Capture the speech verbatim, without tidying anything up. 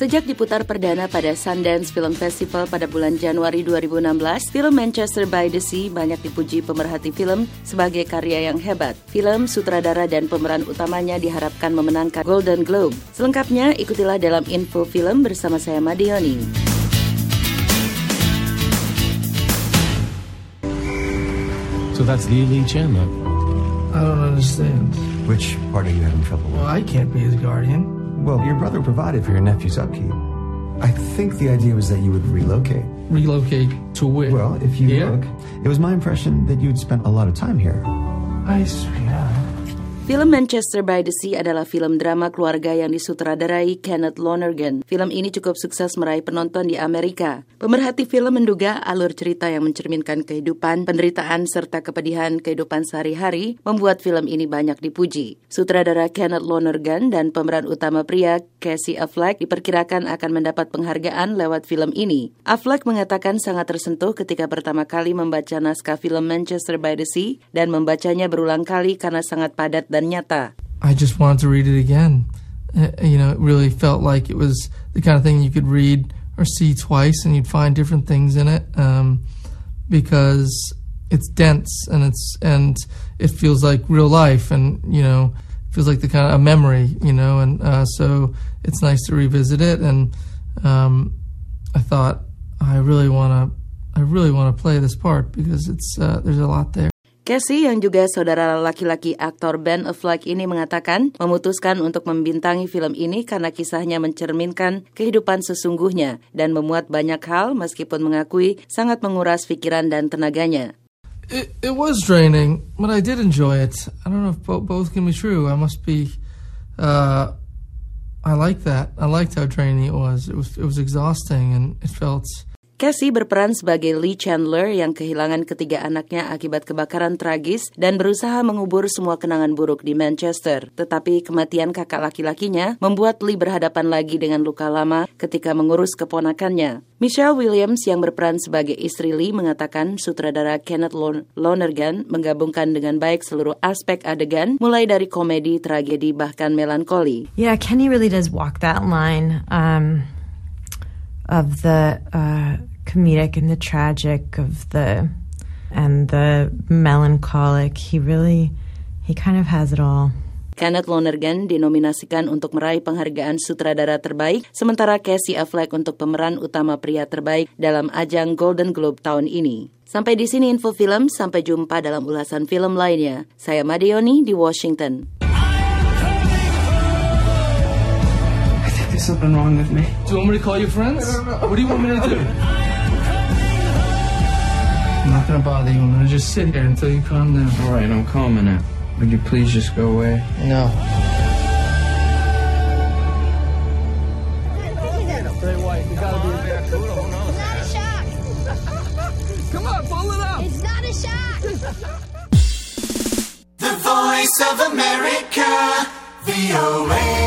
Sejak diputar perdana pada Sundance Film Festival pada bulan Januari dua ribu enam belas, film Manchester by the Sea banyak dipuji pemerhati film sebagai karya yang hebat. Film, sutradara, dan pemeran utamanya diharapkan memenangkan Golden Globe. Selengkapnya, ikutilah dalam Info Film bersama saya Madioni. So that's the lead Chandler. I don't understand. Which part are you having trouble with? Well, I can't be his guardian. Well, your brother provided for your nephew's upkeep. I think the idea was that you would relocate. Relocate to where? Well, if you Here? look, it was my impression that you'd spent a lot of time here. I see, yeah. Film Manchester by the Sea adalah film drama keluarga yang disutradarai Kenneth Lonergan. Film ini cukup sukses meraih penonton di Amerika. Pemerhati film menduga alur cerita yang mencerminkan kehidupan, penderitaan, serta kepedihan kehidupan sehari-hari membuat film ini banyak dipuji. Sutradara Kenneth Lonergan dan pemeran utama pria Casey Affleck diperkirakan akan mendapat penghargaan lewat film ini. Affleck mengatakan sangat tersentuh ketika pertama kali membaca naskah film Manchester by the Sea dan membacanya berulang kali karena sangat padat dan nyata. I just wanted to read it again. Uh, you know, it really felt like it was the kind of thing you could read or see twice and you'd find different things in it um, because it's dense and it's and it feels like real life and, you know, feels like the kind of a memory, you know, and uh, so it's nice to revisit it. And um, I thought I really want to I really want to play this part because it's uh, there's a lot there. Casey yang juga saudara laki-laki aktor Ben Affleck ini mengatakan memutuskan untuk membintangi film ini karena kisahnya mencerminkan kehidupan sesungguhnya dan memuat banyak hal meskipun mengakui sangat menguras pikiran dan tenaganya. It, it was draining, but I did enjoy it. I don't know if bo- both can be true. I must be. Uh, I like that. I liked how draining it was. It was it was exhausting, and it felt. Casey berperan sebagai Lee Chandler yang kehilangan ketiga anaknya akibat kebakaran tragis dan berusaha mengubur semua kenangan buruk di Manchester. Tetapi kematian kakak laki-lakinya membuat Lee berhadapan lagi dengan luka lama ketika mengurus keponakannya. Michelle Williams yang berperan sebagai istri Lee mengatakan sutradara Kenneth Lonergan menggabungkan dengan baik seluruh aspek adegan, mulai dari komedi, tragedi, bahkan melankoli. Yeah, Kenny really does walk that line. Um... of the uh, comedic and the tragic, of the and the melancholic. He really, he kind of has it all. Kenneth Lonergan dinominasikan untuk meraih penghargaan sutradara terbaik, sementara Casey Affleck untuk pemeran utama pria terbaik dalam ajang Golden Globe tahun ini. Sampai di sini Info Film, sampai jumpa dalam ulasan film lainnya. Saya Madioni di Washington. There's something wrong with me. Do you want me to call your friends? What do you want me to do? I'm not gonna bother you. I'm gonna just sit here until you calm down. All right, I'm calming now. Would you please just go away? No. Come on, pull it up. It's not a shock. The Voice of America, V O A.